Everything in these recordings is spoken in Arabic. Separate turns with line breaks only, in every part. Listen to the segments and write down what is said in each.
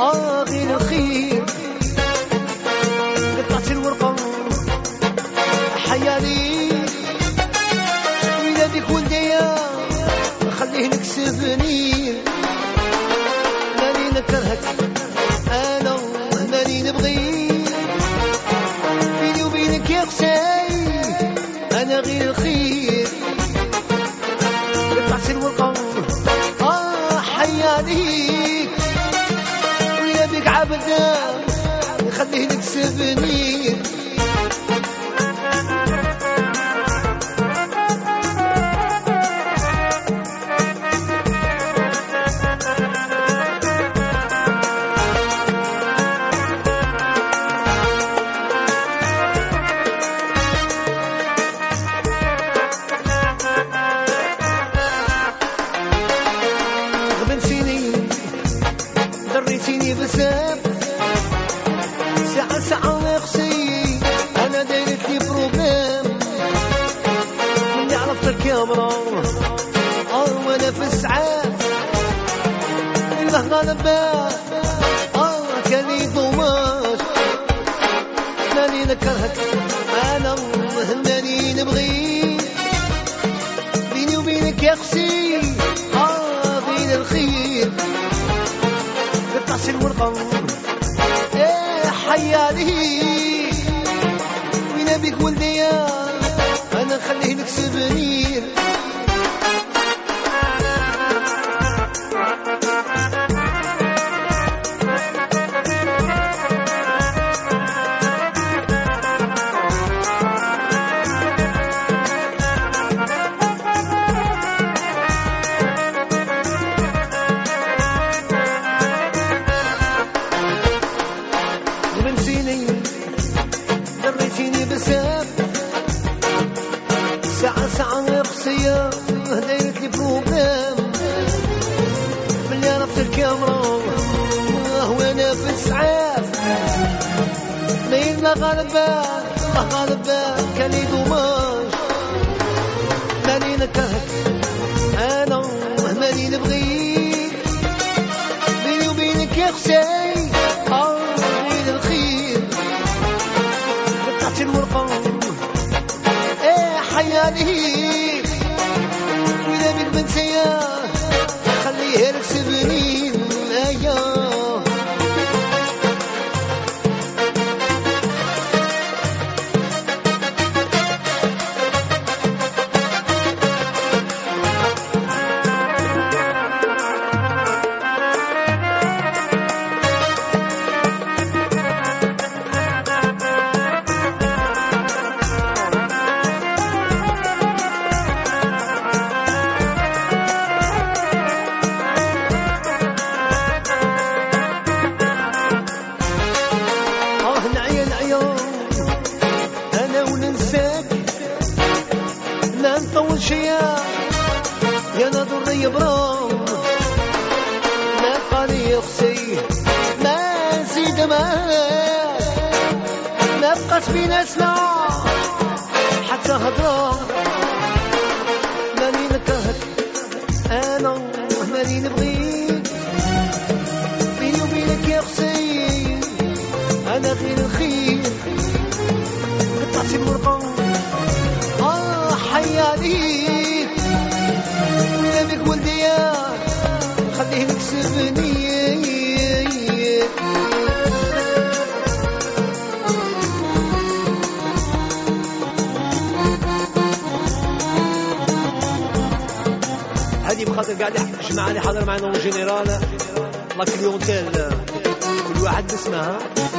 غير الخير قطعت الورقة حيالي ولادك ولديا خليه نكسبني ماني نكرهك انا ماني نبغيك بيني وبينك يا خساي انا غير الخير قطعت الورقة حياليك ولادك عبدا خليه نكسبني دريتيني بزاف ساعة نقصي أنا دايرت لي بروبليم مني عرفت الكاميرا وأنا في السعاف الله غالبا كان لي دوماج ماني نكرهك أنا ماني نبغيك بيني وبينك يا خسي غير الخير قطعت الورقة حيالي وين بيك ولديا انا خليه نكسبني دريتيني بزاف ساعة نقصية دايرت لي بروبليم ملي عرفت الكاميرا وانا في السعاف ماين لا غالبا كان لي دوماج ماني نكرهك انا ماني نبغيك بيني وبينك يا خساي غير الخير قطعت الورقة حيالي وإذا بك بنسيا خليها لك سنين لا نطول شيا يا نضر يبرام ما قالي يخسي ما نزيد ما بقات بينا سنا حتى هضرة ماني نكرهك انا ماني نبغيك بيني وبينك يا خسي انا غير الخير قطعتي الورقة حيالي وين بك ولديا خليه نكسبني هذه بخاطر قاعد جماعة اللي حاضر معنا جنرال لا كليونتيل كل واحد باسمها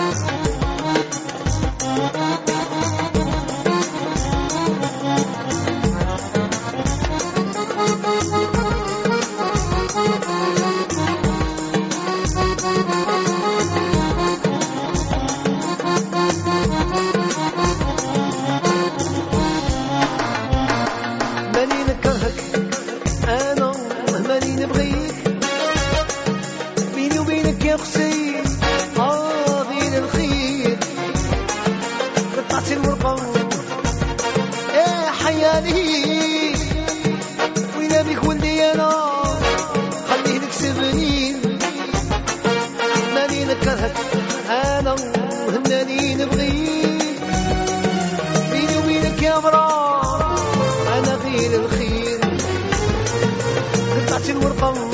ماني نكرهك انا ماني نبغيك بيني وبينك يا خسي غير الخير قطعت الورقة حيالي وين بك ولدي انا خليه نكسبني ماني الله